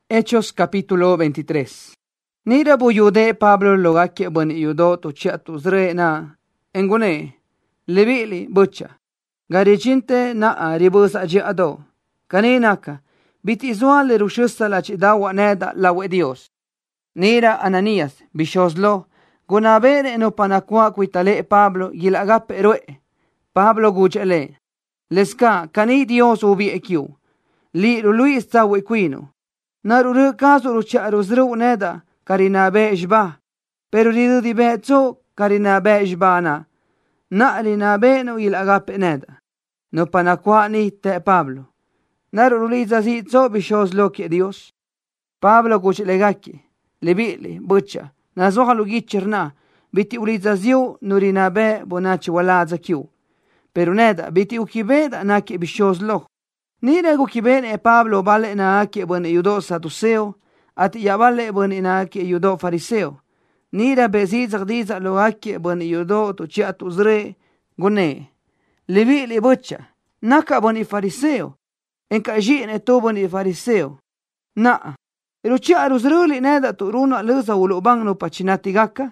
Hechos capítulo 23. Nira buyude Pablo logake bani yudo to chiatu zre na engune lebili bucha garijinte na aribus ajiado kaninaka biti zuale rushusta la chidawa neda lawe Dios. Nira Ananías bishoslo gunabere no panakwa kuitale Pablo gilagape rue Pablo guchele leska kani Dios ubi ekiu li Luis tawe quino naruru kaso rucha ruzru neda karina be jba pero ridu di bezo karina be jbana na lina be no gilagape neda no panakwa ni te Pablo naruru liza si zo bishoslo ki Dios. Pablo guchelegaki lebili bucha na zohalu gicherna biti ulizaziu nurinabe bonachi walaza kiu pero neda biti ukibeda naki bishoslo nira gukibene Pablo vale na ki bone yudo saduceo ati ya vale bone na ki yudo fariseo nira beziza diza lo aki bone yudo to chiatu zre gune lebili bucha naka bone fariseo enka jine to bone fariseo na Ruchia ruzruli neda tu runa luza ulubang no pachinatigaka.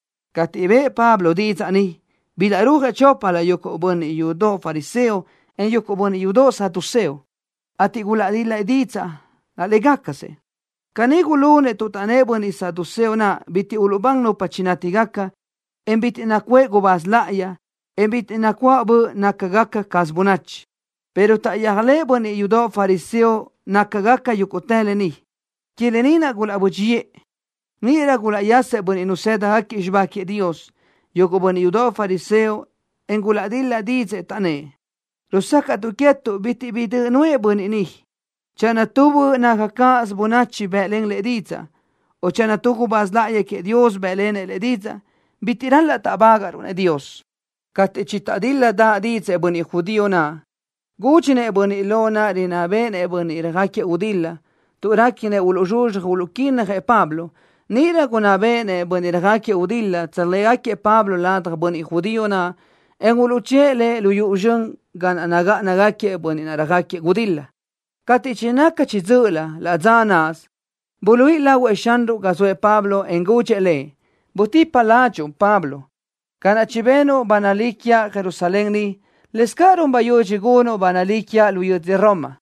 Katibe Pablo diza ni bila ruja chopa la yoko boni yudo fariseo en yoko boni yudo saduceo. Atigula dila diza la legakase. Kanigulune tutane boni saduceo na biti ulubang no pachinatigaka en biti nakwe gobas laaya en biti nakwa bu nakagaka kasbunach. Pero ta yagle boni yudo fariseo nakagaka yukotele ni. Kilenina gula bujie mira gula yase boni inuseda haki ishbaki Dios yoko boni yudo fariseo en gula dilla dice tane rusaka tu quieto biti biti nue boni ni chana tubu nakakas bonachi belen le diza o chana tugu bazlaye que Dios belen le diza bitiran la tabagarune Dios kate chitadilla da dice boni judío na guchine boni lona rina bene boni ragaki udilla turakine ulujuj ulukine he Pablo nira gunabene boni ragaki udilla tsaleyaki Pablo ladra boni judío na en uluchele luyujun gan nagaki boni ragaki udilla katichinaka chizula la zanas bului la weshandu gazwe Pablo en guchele buti palacho Pablo kanachibeno banalikia Jerusalén ni leskaron bayochiguno banalikia luyut de Roma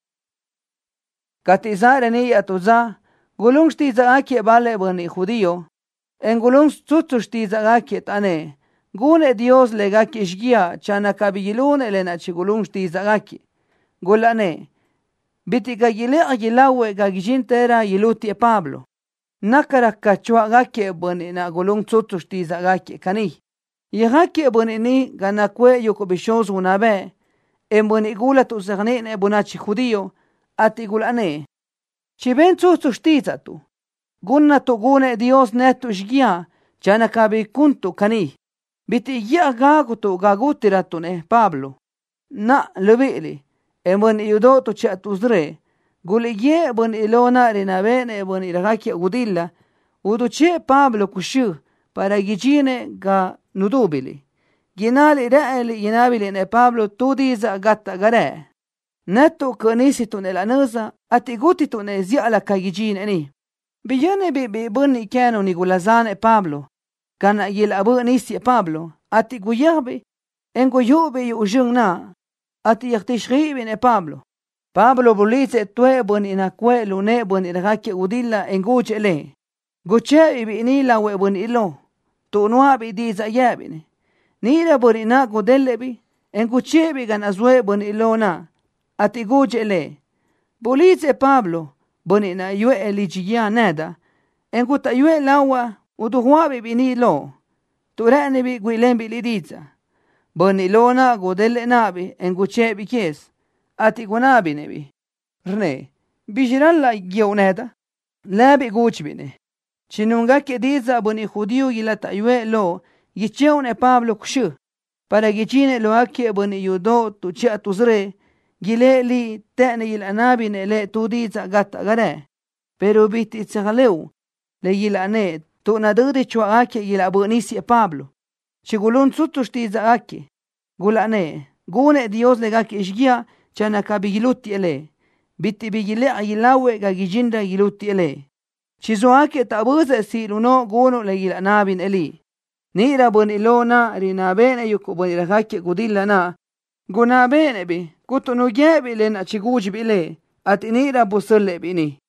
Katizare ni atuza gulung stiza aki vale bani judío en gulung tutsu stiza aki tane gune Dios legaki ishgia chana kabilun elena chigulung stiza aki gulane biti gagile agilawe gagijintera yiluti Pablo nakara kachwa gaki bani na gulung tutsu stiza aki kani yagaki bani ni ganakwe yokobishos unabe en bani gula tu zagnene bonachi judío ati gulane chiben tu stiza tu gunna tu gune Dios netu shgia chana kabi kuntu kani biti ya gagu tu gagutira tu ne Pablo na lubili emon yudo tu chatu zre guli ye bon ilona rinabene bon iragaki udilla uduche Pablo kushu para gijine ga nudubili ginali raeli ginabili ne Pablo tu diza gatta gare Neto kanisitu nella nasa atigutitu ne zia la kagijin ni. Biyane bi bunni kano ni gulazane Pablo. Kana yil abu nisi Pablo. Ati guyabe engo yube yujung na. Ati yaktishribi ne Pablo. Pablo bulize tue bunni na kwe lune bunni raki udilla enguche le. Guche ibi ni la we bunni ilo. Tunua bi diza yabine. Nira bunni na gudelebi enguche bi gan azwe bunni ilo na. Ati gujele bulize Pablo boni na yue eligia nada enguta yue lawa uduhuabi binilo turane bi guilembi lidiza boni lona godelle nabi enguche bi kies ati gunabi nebi rne bijiralla gioneda labi gujbine chinunga ke diza boni judío gilata yue lo gicheune Pablo kushu para gichine lo akie boni yudo tu chia tuzre Gileli tene il anabi ne le tu diza gata gare pero biti tsagaleu le gilane tu nadudi chwa ake gila bonisi Pablo chigulun sutu stiza ake gulane gune Dios le gaki ishgia chana kabigiluti ele biti bigile agilawe gagijinda giluti ele. Chizoake tabuze si luno guno le gila nabin eli. Nira bun ilona rinabene yuko bun iragake gudilla na. Gunabene bi kutunu gebi len achiguji bile at inira busule bini.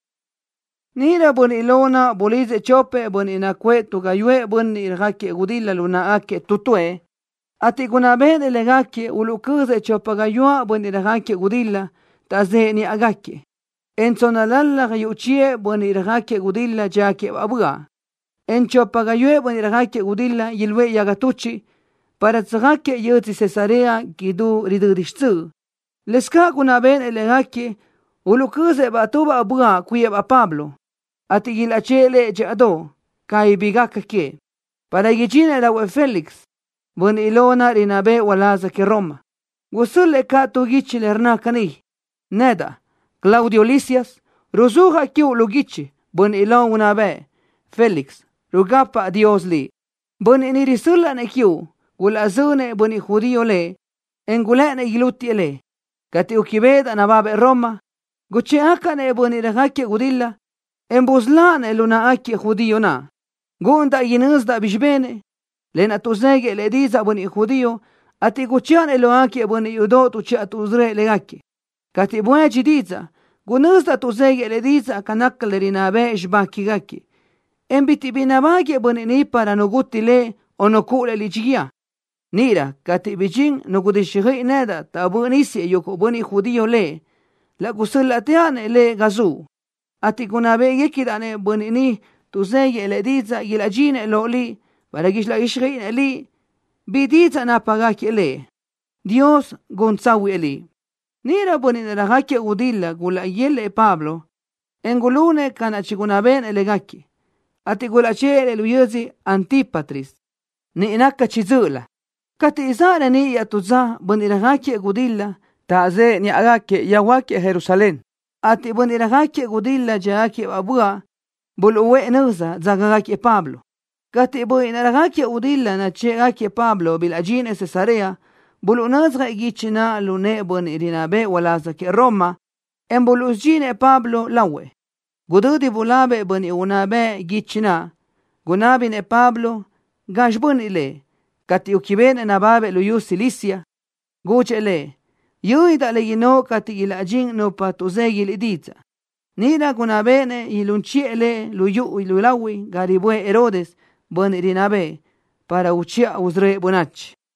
Nira bun ilona bolize chope bun inakwe tugayue bun iragake gudilla luna ake tutue. Ati gunabene legake ulukuze chopagayua bun iragake gudilla taze ni agake. Enzonalalla gayuchie bun iragake gudilla jake abua. Enchopagayue bun iragake gudilla yilwe yagatuchi para tsagake yuti Cesarea gidu ridudishtu. Leska gunabene legake ulukuze batuba abua kuyeba Pablo. Ati gilachele jado kai bigaka ke. Para gijine la Felix bun ilona rinabe walaza ke Roma. Gusule ka tugichi lerna kani. Neda Claudio Lisias ruzuha kiu lugichi bun ilon unabe Felix rugapa Dios li. Bun inirisula ne kiu gulazune bun judío le engulene giluti le. Kati ukibeda nababe Roma guche akane bun iragake gudilla embuslane luna ake judío na. Gunda yinuzda bishbene lena tuzege le diza bun judío ati guchiane lo ake bun yudo tuche atuzre legake. Kati bueji diza gunuzda tuzege le diza kanakle rinabe ishbakigake. Embiti binabage bun ni para noguti le onokule lichigia. Nira kati bijin nogudishigi neda tabunisi yoko bun judío le la gusulateane le gazu. Ati gunabe yekidane bun ni tuzege le diza gilajine lo li para gishla ishgi li bidiza napagake le. Dios gonzawi li. Nira bun iragake gudilla gula yele Pablo engulune kana chigunaben elegake. Ati gulachere luyezi Antipatris ni inaka chizula. Kati izara ni yatuza bun iragake gudilla taze ni agake yawake Jerusalén. Ati bun iragake gudilla jaake abua buluwe nuza zagagake Pablo. Kati bun iragake gudilla na chegake Pablo bilajine Cesarea bulu nazga igichina lune bun irinabe walazake Roma en bulujine Pablo lawe. Gududi bulabe bun iunabe gichina gunabine Pablo gashbun ile. Kati ukibene nababe luyu Cilicia guche le yuida le gino kati ilajin no patuzegi lidiza. Nira gunabene ilunchie le luyu ilulawi garibue Herodes bun irinabe para uchia uzre bunach.